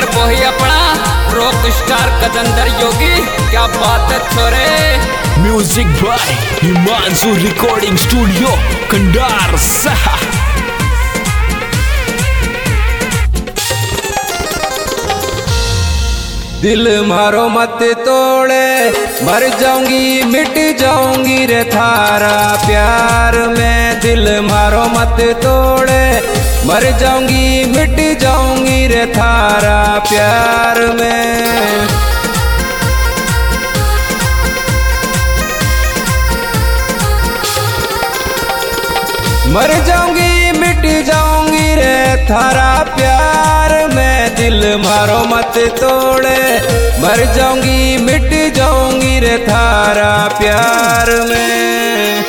Singer वही अपना rock star Gajendra Yogi. क्या बात है छोरे। Music by Himanshu recording studio Kandar सहा। दिल मारो मत तोड़े, मर जाऊंगी मिट जाऊंगी रे थारा प्यार में। दिल मारो मत तोड़े, मर जाऊंगी मिट जाऊंगी रे थारा प्यार में। मर जाऊंगी मिट जाऊंगी रे थारा प्यार में। दिल मारो मत तोड़े, मर जाऊंगी मिट जाऊंगी रे थारा प्यार में।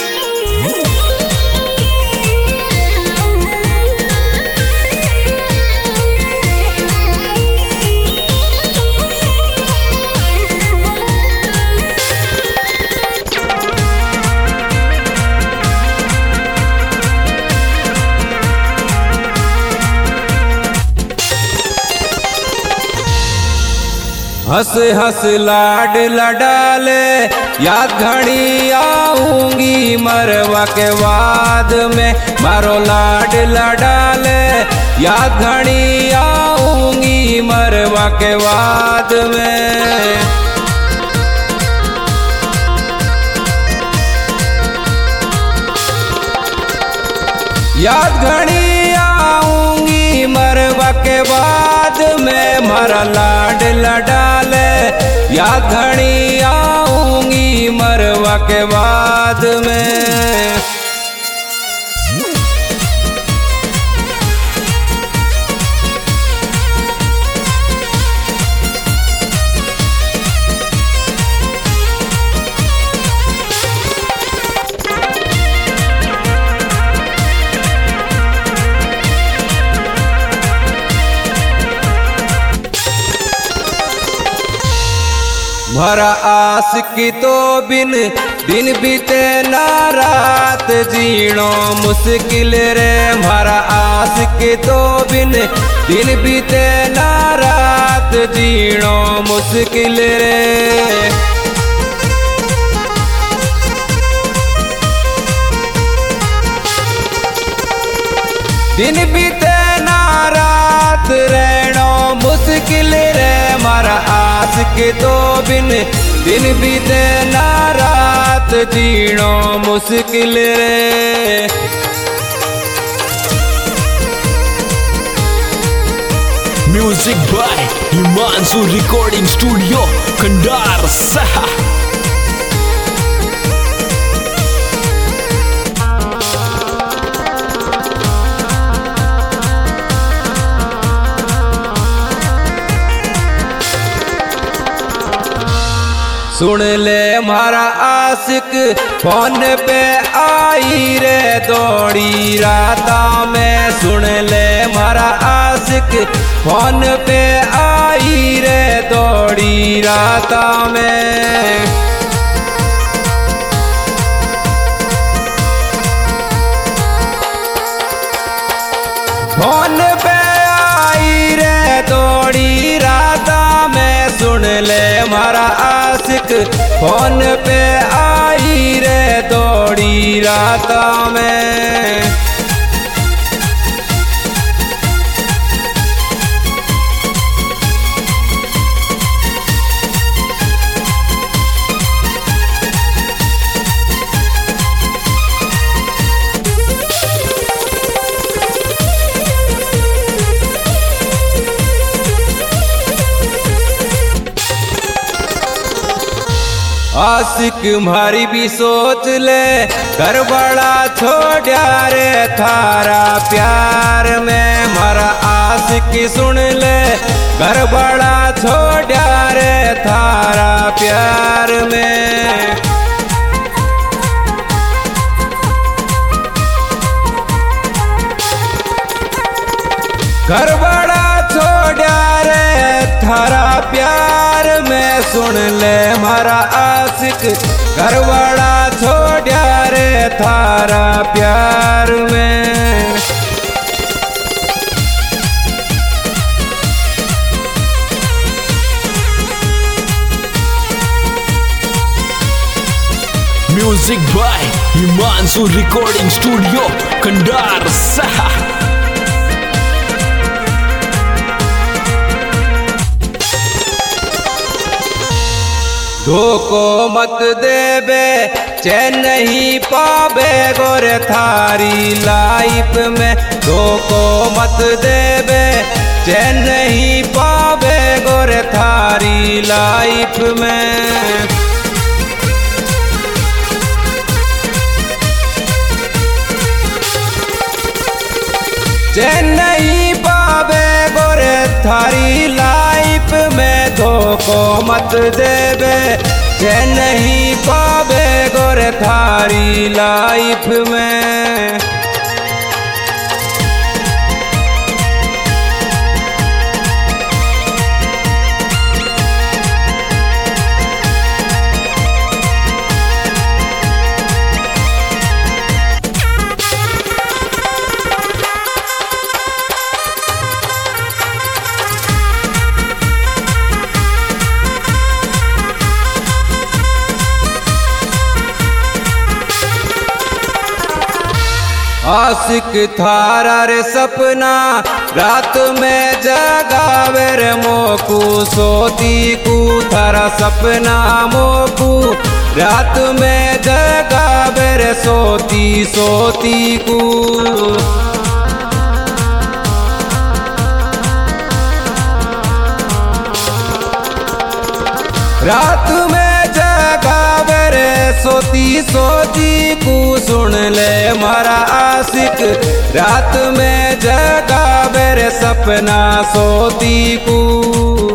हंस हंस लाड लडाले, याद घड़ी आऊंगी मरवा के बाद में। मारो लाड लडाले, याद घड़ी आऊंगी मरवा के बाद में। याद घड़ी आऊंगी मरवा के बाद में। मारा लाड लडाले, याद घड़ी आऊंगी मरवा के बाद में। भरा आस की तो बिन दिन बीते ना रात जीणो मुश्किल रे। भरा आस की तो बिन दिन बीते ना रात जीणो मुश्किल रे। दिन बीते ना रात रहनो मुश्किल रे। मारा आस के तो बिन दिन बीते ना रात जीणो मुश्किल रे। Music by Himanshu recording studio Kandar सहा। सुन ले मारा आशिक फोन पे आई रे दौड़ी राता में। सुन ले मारा आशिक फोन पे आई रे दौड़ी राता में। फोन पे आई रे दौड़ी राता में। सुन ले मारा आशिक फोन पे आई रे दौड़ी राता में। आशिक मारी भी सोच ले, घर बड़ा छोड़ा रे थारा प्यार में। मारा आशिक सुन ले, घर बड़ा छोड़ा रे थारा प्यार में। घर बड़ा छोड़ा रे थारा प्यार में। सुन ले मारा आशिक घर बड़ा छोड़ा रे थारा प्यार में। Music by Himansu Recording Studio, Kandar. धोखो मत देबे चैन नहीं पाबे गोरे थारी लाइफ में। धोखो मत देबे चैन नहीं पाबे गोरे थारी लाइफ में। चैन नहीं पाबे गोरे थारी लाइफ में। धोखो मत देबे चैन नहीं पाबे गोरे थारी लाइफ में। आशिक थारा रे सपना रात में जगावे रे मोकू। सोती कू थारा सपना मोकू रात में जगावे रे सोती सोती कू। रात में जगावे रे सोती सोती कू। सुन ले मारा आशिक रात में जगावे रे सपना सोती कू।